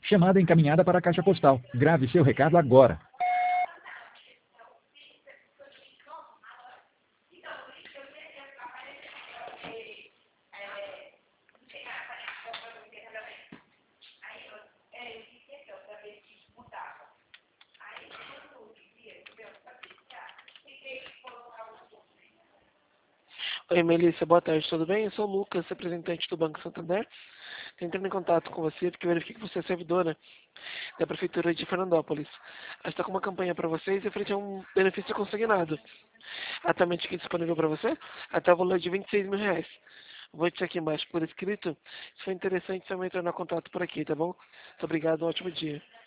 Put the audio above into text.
Chamada encaminhada para a caixa postal. Grave seu recado agora. Oi, Melissa, boa tarde, tudo bem? Eu sou o Lucas, representante do Banco Santander. Estou entrando em contato com você porque eu verifiquei que você é servidora da Prefeitura de Fernandópolis. A gente está com uma campanha para vocês referente a um benefício consignado. Atualmente aqui disponível para você, até o valor de R$ 26.000. Vou deixar aqui embaixo por escrito. Se for interessante, você vai entrar em contato por aqui, tá bom? Muito obrigado, um ótimo dia.